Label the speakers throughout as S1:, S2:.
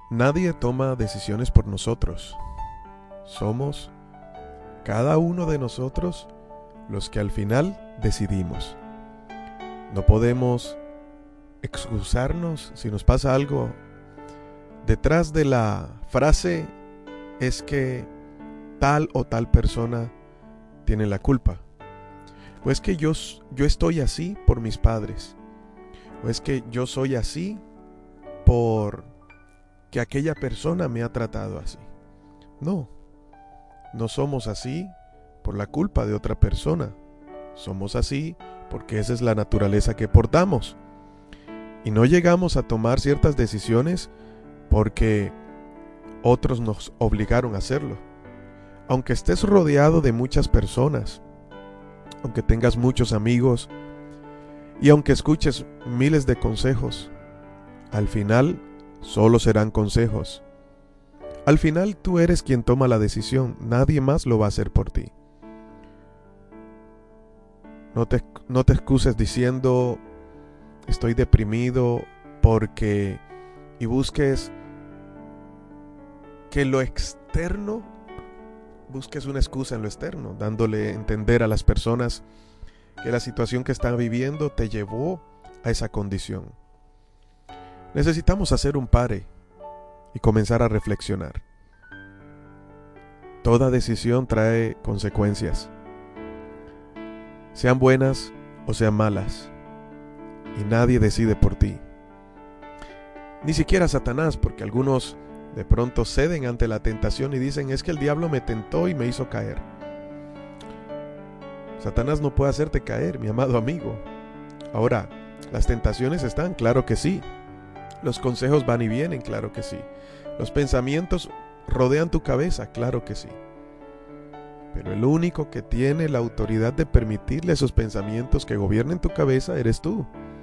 S1: Nadie toma decisiones por nosotros. Somos cada uno de nosotros los que al final decidimos. No podemos excusarnos si nos pasa algo. Detrás de la frase es que tal o tal persona tiene la culpa. O es que yo estoy así por mis padres. O es que yo soy así por que aquella persona me ha tratado así. No, no somos así por la culpa de otra persona. Somos así porque esa es la naturaleza que portamos. Y no llegamos a tomar ciertas decisiones porque otros nos obligaron a hacerlo. Aunque estés rodeado de muchas personas, aunque tengas muchos amigos y aunque escuches miles de consejos, al final solo serán consejos. Al final tú eres quien toma la decisión, nadie más lo va a hacer por ti. No te excuses diciendo estoy deprimido porque y busques que lo externo, busques una excusa en lo externo, dándole a entender a las personas que la situación que están viviendo te llevó a esa condición. Necesitamos hacer un pare y comenzar a reflexionar. Toda decisión trae consecuencias, sean buenas o sean malas, y nadie decide por ti. Ni siquiera Satanás, porque algunos de pronto ceden ante la tentación y dicen es que el diablo me tentó y me hizo caer. Satanás no puede hacerte caer, mi amado amigo. Ahora, las tentaciones están, claro que sí. Los consejos van y vienen, claro que sí. Los pensamientos rodean tu cabeza, claro que sí. Pero el único que tiene la autoridad de permitirle esos pensamientos que gobiernen tu cabeza eres tú.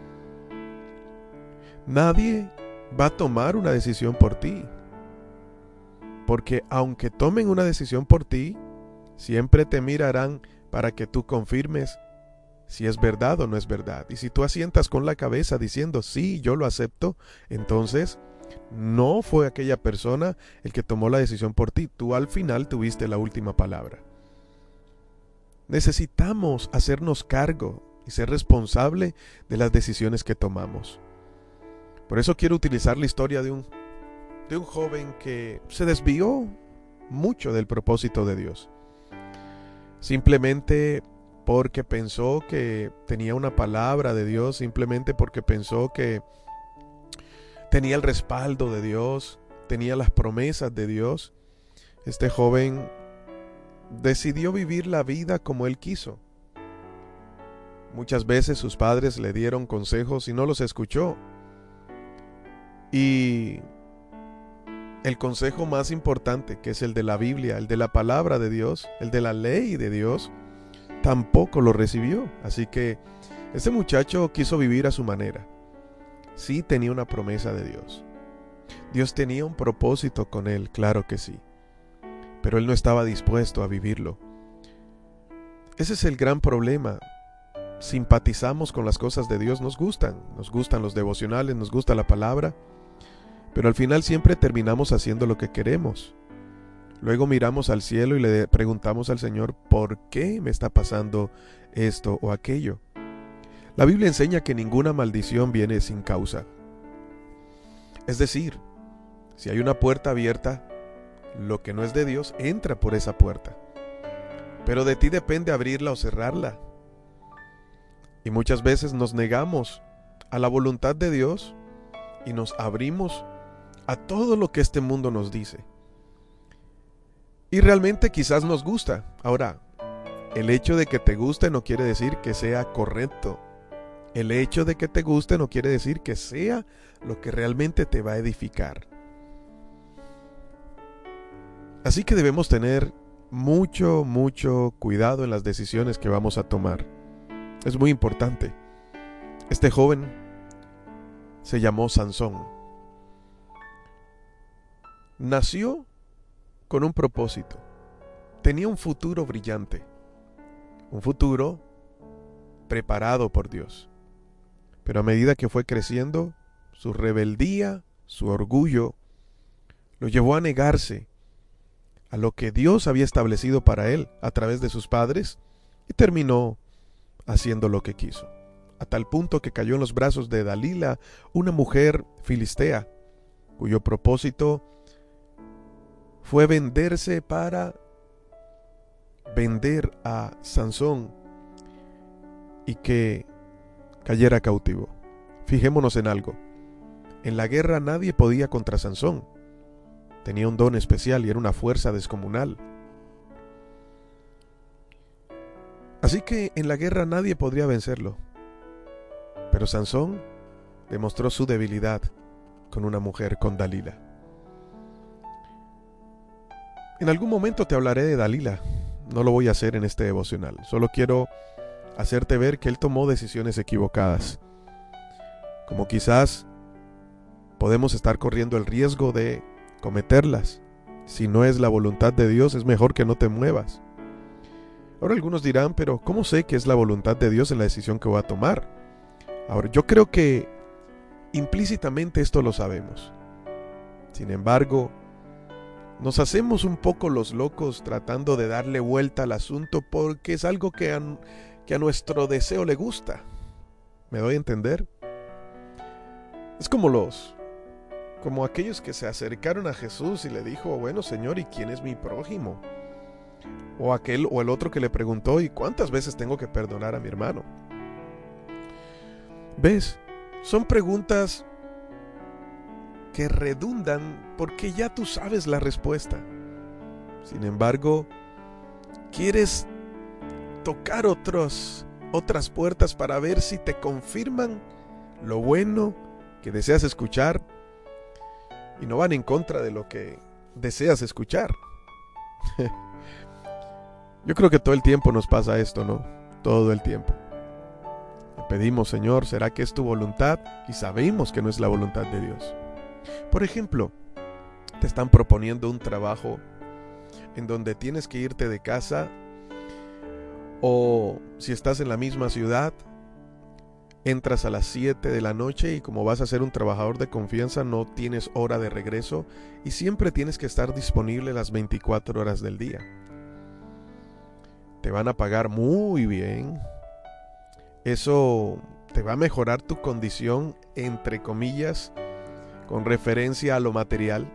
S1: Nadie va a tomar una decisión por ti. Porque aunque tomen una decisión por ti, siempre te mirarán para que tú confirmes si es verdad o no es verdad. Y si tú asientas con la cabeza diciendo sí, yo lo acepto, entonces no fue aquella persona el que tomó la decisión por ti. Tú al final tuviste la última palabra. Necesitamos hacernos cargo y ser responsable de las decisiones que tomamos. Por eso quiero utilizar la historia de un joven que se desvió mucho del propósito de Dios. Simplemente porque pensó que tenía una palabra de Dios, simplemente porque pensó que tenía el respaldo de Dios, tenía las promesas de Dios. Este joven decidió vivir la vida como él quiso. Muchas veces sus padres le dieron consejos y no los escuchó. Y el consejo más importante, que es el de la Biblia, el de la palabra de Dios, el de la ley de Dios, tampoco lo recibió. Así que este muchacho quiso vivir a su manera. Sí tenía una promesa de Dios. Dios tenía un propósito con él, claro que sí. Pero él no estaba dispuesto a vivirlo. Ese es el gran problema. Simpatizamos con las cosas de Dios, nos gustan los devocionales, nos gusta la palabra, pero al final siempre terminamos haciendo lo que queremos. Luego miramos al cielo y le preguntamos al Señor, ¿por qué me está pasando esto o aquello? La Biblia enseña que ninguna maldición viene sin causa. Es decir, si hay una puerta abierta, lo que no es de Dios entra por esa puerta. Pero de ti depende abrirla o cerrarla. Y muchas veces nos negamos a la voluntad de Dios y nos abrimos a todo lo que este mundo nos dice. Y realmente quizás nos gusta. Ahora, el hecho de que te guste no quiere decir que sea correcto. El hecho de que te guste no quiere decir que sea lo que realmente te va a edificar. Así que debemos tener mucho cuidado en las decisiones que vamos a tomar. Es muy importante. Este joven se llamó Sansón. Nació con un propósito. Tenía un futuro brillante. Un futuro preparado por Dios. Pero a medida que fue creciendo, su rebeldía, su orgullo, lo llevó a negarse a lo que Dios había establecido para él a través de sus padres y terminó haciendo lo que quiso, a tal punto que cayó en los brazos de Dalila, una mujer filistea, cuyo propósito fue venderse para vender a Sansón y que cayera cautivo. Fijémonos en algo. En la guerra nadie podía contra Sansón. Tenía un don especial y era una fuerza descomunal. Así que en la guerra nadie podría vencerlo. Pero Sansón demostró su debilidad con una mujer, con Dalila. En algún momento te hablaré de Dalila. No lo voy a hacer en este devocional. Solo quiero hacerte ver que él tomó decisiones equivocadas. Como quizás podemos estar corriendo el riesgo de cometerlas. Si no es la voluntad de Dios, es mejor que no te muevas. Ahora algunos dirán, pero ¿cómo sé que es la voluntad de Dios en la decisión que voy a tomar? Ahora, yo creo que implícitamente esto lo sabemos. Sin embargo, nos hacemos un poco los locos tratando de darle vuelta al asunto porque es algo que a nuestro deseo le gusta. ¿Me doy a entender? Es como aquellos que se acercaron a Jesús y le dijo, bueno, Señor, ¿y quién es mi prójimo? O el otro que le preguntó, ¿y cuántas veces tengo que perdonar a mi hermano? ¿Ves? Son preguntas que redundan porque ya tú sabes la respuesta. Sin embargo, quieres tocar otras puertas para ver si te confirman lo bueno que deseas escuchar y no van en contra de lo que deseas escuchar. Yo creo que todo el tiempo nos pasa esto, ¿no? Todo el tiempo. Le pedimos, Señor, ¿será que es tu voluntad? Y sabemos que no es la voluntad de Dios. Por ejemplo, te están proponiendo un trabajo en donde tienes que irte de casa, o si estás en la misma ciudad, entras a las 7 de la noche y como vas a ser un trabajador de confianza no tienes hora de regreso y siempre tienes que estar disponible las 24 horas del día. Te van a pagar muy bien. Eso te va a mejorar tu condición, entre comillas, con referencia a lo material.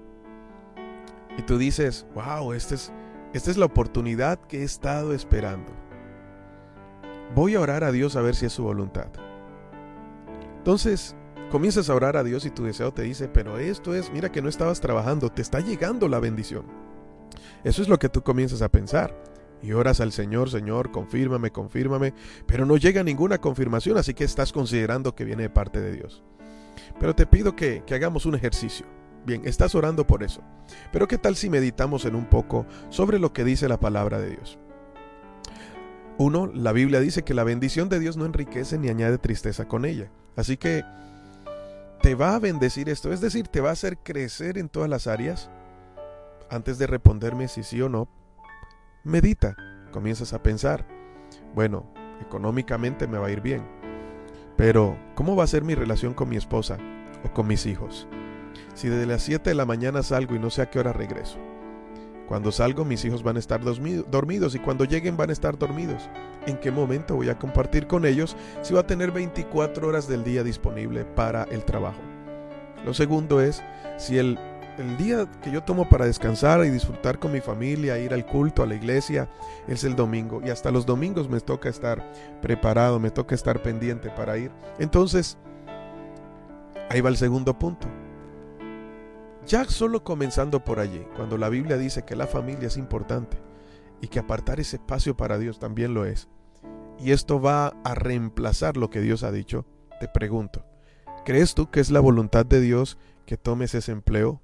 S1: Y tú dices, wow, esta es la oportunidad que he estado esperando. Voy a orar a Dios a ver si es su voluntad. Entonces, comienzas a orar a Dios y tu deseo te dice, pero esto es, mira que no estabas trabajando, te está llegando la bendición. Eso es lo que tú comienzas a pensar. Y oras al Señor, Señor, confírmame, pero no llega ninguna confirmación, así que estás considerando que viene de parte de Dios. Pero te pido que hagamos un ejercicio. Bien, estás orando por eso. Pero ¿qué tal si meditamos en un poco sobre lo que dice la palabra de Dios? 1, la Biblia dice que la bendición de Dios no enriquece ni añade tristeza con ella. Así que te va a bendecir esto, es decir, te va a hacer crecer en todas las áreas. Antes de responderme si sí o no, medita, comienzas a pensar, bueno, económicamente me va a ir bien, pero ¿cómo va a ser mi relación con mi esposa o con mis hijos? Si desde las 7 de la mañana salgo y no sé a qué hora regreso. Cuando salgo mis hijos van a estar dormidos y cuando lleguen van a estar dormidos. ¿En qué momento voy a compartir con ellos si voy a tener 24 horas del día disponible para el trabajo? Lo segundo es, si el día que yo tomo para descansar y disfrutar con mi familia, ir al culto, a la iglesia, es el domingo. Y hasta los domingos me toca estar preparado, me toca estar pendiente para ir. Entonces, ahí va el segundo punto. Ya solo comenzando por allí, cuando la Biblia dice que la familia es importante y que apartar ese espacio para Dios también lo es, y esto va a reemplazar lo que Dios ha dicho, te pregunto, ¿crees tú que es la voluntad de Dios que tomes ese empleo?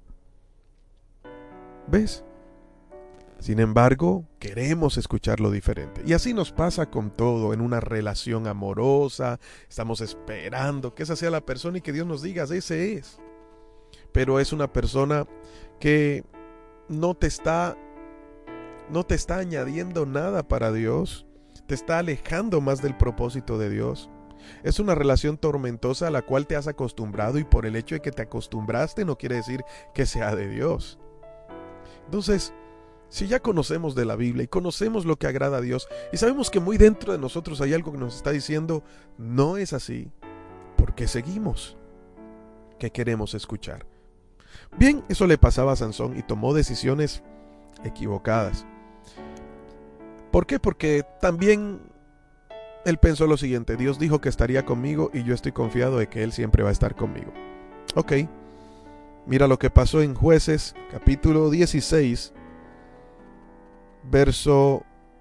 S1: ¿Ves? Sin embargo, queremos escuchar lo diferente. Y así nos pasa con todo, en una relación amorosa, estamos esperando que esa sea la persona y que Dios nos diga, ese es. Pero es una persona que no te está añadiendo nada para Dios, te está alejando más del propósito de Dios. Es una relación tormentosa a la cual te has acostumbrado, y por el hecho de que te acostumbraste no quiere decir que sea de Dios. Entonces, si ya conocemos de la Biblia y conocemos lo que agrada a Dios y sabemos que muy dentro de nosotros hay algo que nos está diciendo no es así, ¿por qué seguimos? ¿Qué queremos escuchar? Bien, eso le pasaba a Sansón y tomó decisiones equivocadas. ¿Por qué? Porque también él pensó lo siguiente: Dios dijo que estaría conmigo y yo estoy confiado de que Él siempre va a estar conmigo. Ok, mira lo que pasó en Jueces capítulo 16, verso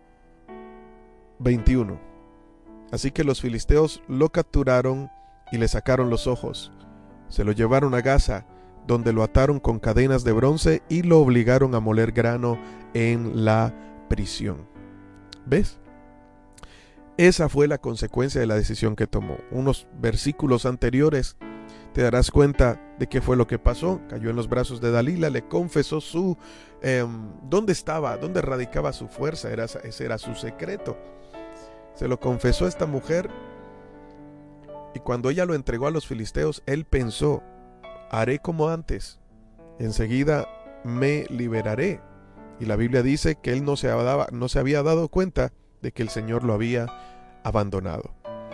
S1: 21. Así que los filisteos lo capturaron y le sacaron los ojos. Se lo llevaron a Gaza, donde lo ataron con cadenas de bronce y lo obligaron a moler grano en la prisión. ¿Ves? Esa fue la consecuencia de la decisión que tomó. Unos versículos anteriores te darás cuenta de qué fue lo que pasó. Cayó en los brazos de Dalila, le confesó dónde estaba, dónde radicaba su fuerza. Ese era su secreto. Se lo confesó a esta mujer, y cuando ella lo entregó a los filisteos, él pensó: haré como antes, enseguida me liberaré. Y la Biblia dice que él no se había dado cuenta de que el Señor lo había abandonado.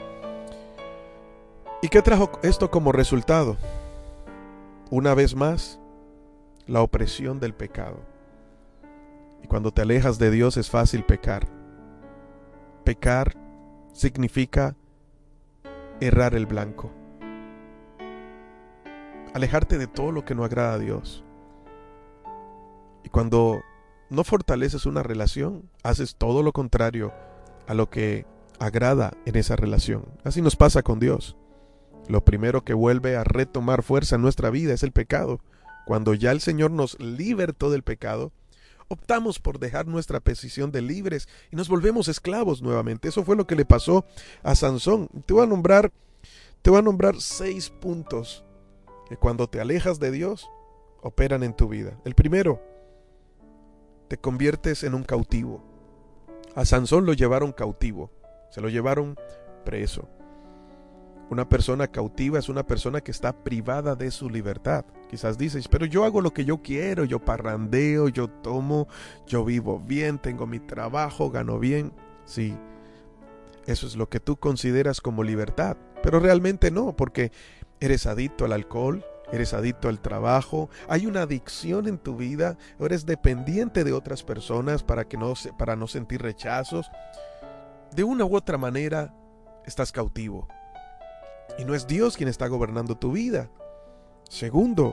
S1: ¿Y qué trajo esto como resultado? Una vez más, la opresión del pecado. Y cuando te alejas de Dios es fácil pecar. Pecar significa errar el blanco. Alejarte de todo lo que no agrada a Dios. Y cuando no fortaleces una relación, haces todo lo contrario a lo que agrada en esa relación. Así nos pasa con Dios. Lo primero que vuelve a retomar fuerza en nuestra vida es el pecado. Cuando ya el Señor nos libertó del pecado, optamos por dejar nuestra posición de libres y nos volvemos esclavos nuevamente. Eso fue lo que le pasó a Sansón. Te voy a nombrar 6 puntos que cuando te alejas de Dios operan en tu vida. El primero: te conviertes en un cautivo. A Sansón lo llevaron cautivo, se lo llevaron preso. Una persona cautiva es una persona que está privada de su libertad. Quizás dices: pero yo hago lo que yo quiero, yo parrandeo, yo tomo, yo vivo bien, tengo mi trabajo, gano bien. Sí, eso es lo que tú consideras como libertad, pero realmente no, porque eres adicto al alcohol, eres adicto al trabajo, hay una adicción en tu vida, eres dependiente de otras personas para no sentir rechazos. De una u otra manera estás cautivo. Y no es Dios quien está gobernando tu vida. Segundo,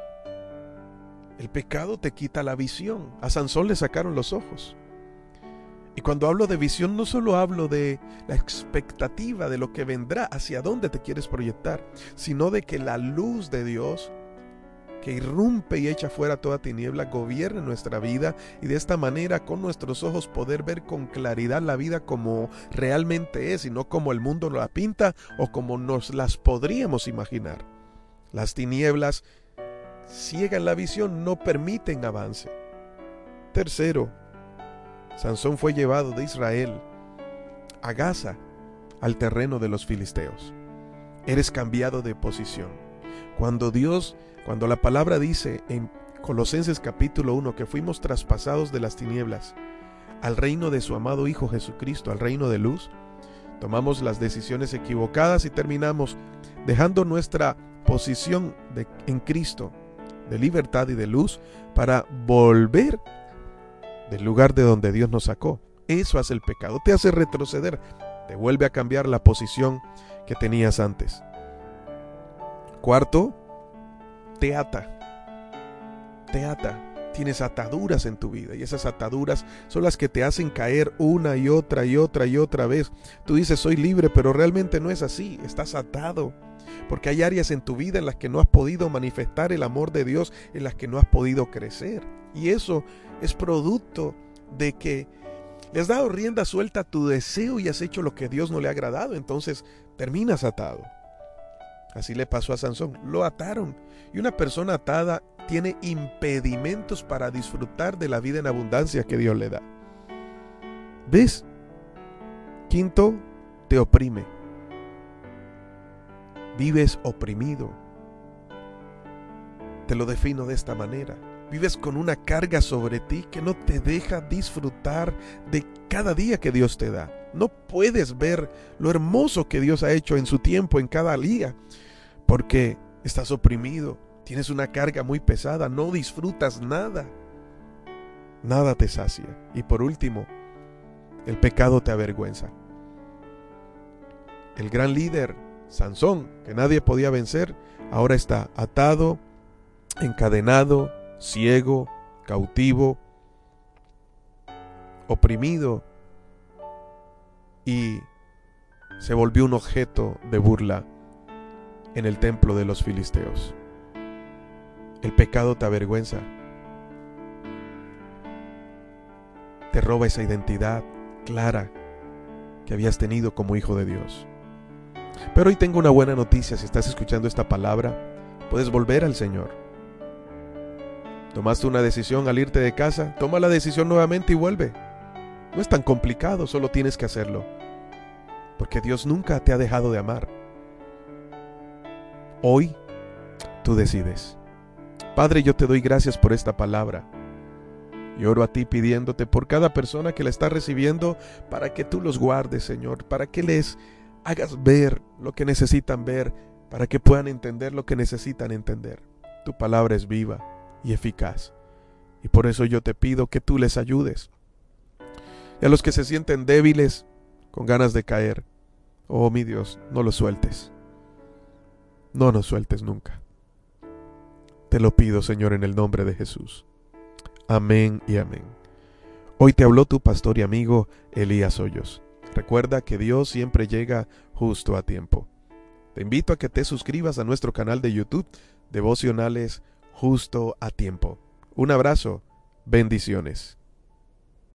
S1: el pecado te quita la visión. A Sansón le sacaron los ojos. Y cuando hablo de visión, no solo hablo de la expectativa de lo que vendrá, hacia dónde te quieres proyectar, sino de que la luz de Dios, que irrumpe y echa fuera toda tiniebla, gobierne nuestra vida, y de esta manera con nuestros ojos poder ver con claridad la vida como realmente es y no como el mundo la pinta o como nos las podríamos imaginar. Las tinieblas ciegan la visión, no permiten avance. Tercero, Sansón fue llevado de Israel a Gaza, al terreno de los filisteos. Eres cambiado de posición. Cuando la palabra dice en Colosenses capítulo 1 que fuimos traspasados de las tinieblas al reino de su amado Hijo Jesucristo, al reino de luz, tomamos las decisiones equivocadas y terminamos dejando nuestra posición en Cristo de libertad y de luz para volver del lugar de donde Dios nos sacó. Eso hace el pecado, te hace retroceder, te vuelve a cambiar la posición que tenías antes. Cuarto, te ata. Tienes ataduras en tu vida y esas ataduras son las que te hacen caer una y otra vez. Tú dices: soy libre, pero realmente no es así, estás atado. Porque hay áreas en tu vida en las que no has podido manifestar el amor de Dios, en las que no has podido crecer. Y eso es producto de que le has dado rienda suelta a tu deseo y has hecho lo que a Dios no le ha agradado. Entonces terminas atado. Así le pasó a Sansón, lo ataron. Y una persona atada tiene impedimentos para disfrutar de la vida en abundancia que Dios le da. ¿Ves? Quinto, te oprime. Vives oprimido. Te lo defino de esta manera. Vives con una carga sobre ti que no te deja disfrutar de cada día que Dios te da. No puedes ver lo hermoso que Dios ha hecho en su tiempo, en cada día, porque estás oprimido. Tienes una carga muy pesada, no disfrutas nada. Nada te sacia. Y por último, el pecado te avergüenza. El gran líder, Sansón, que nadie podía vencer, ahora está atado, encadenado, ciego, cautivo, oprimido, y se volvió un objeto de burla en el templo de los filisteos. El pecado te avergüenza, te roba esa identidad clara que habías tenido como hijo de Dios. Pero hoy tengo una buena noticia. Si estás escuchando esta palabra, puedes volver al Señor. Tomaste una decisión al irte de casa, toma la decisión nuevamente y vuelve. No es tan complicado, solo tienes que hacerlo, porque Dios nunca te ha dejado de amar. Hoy tú decides. Padre, yo te doy gracias por esta palabra. Y oro a ti pidiéndote por cada persona que la está recibiendo, para que tú los guardes, Señor, para que les hagas ver lo que necesitan ver, para que puedan entender lo que necesitan entender. Tu palabra es viva y eficaz, y por eso yo te pido que tú les ayudes. Y a los que se sienten débiles, con ganas de caer, oh mi Dios, no los sueltes. No nos sueltes nunca. Te lo pido, Señor, en el nombre de Jesús. Amén y amén. Hoy te habló tu pastor y amigo Elías Hoyos. Recuerda que Dios siempre llega justo a tiempo. Te invito a que te suscribas a nuestro canal de YouTube, Devocionales Justo a Tiempo. Un abrazo, bendiciones.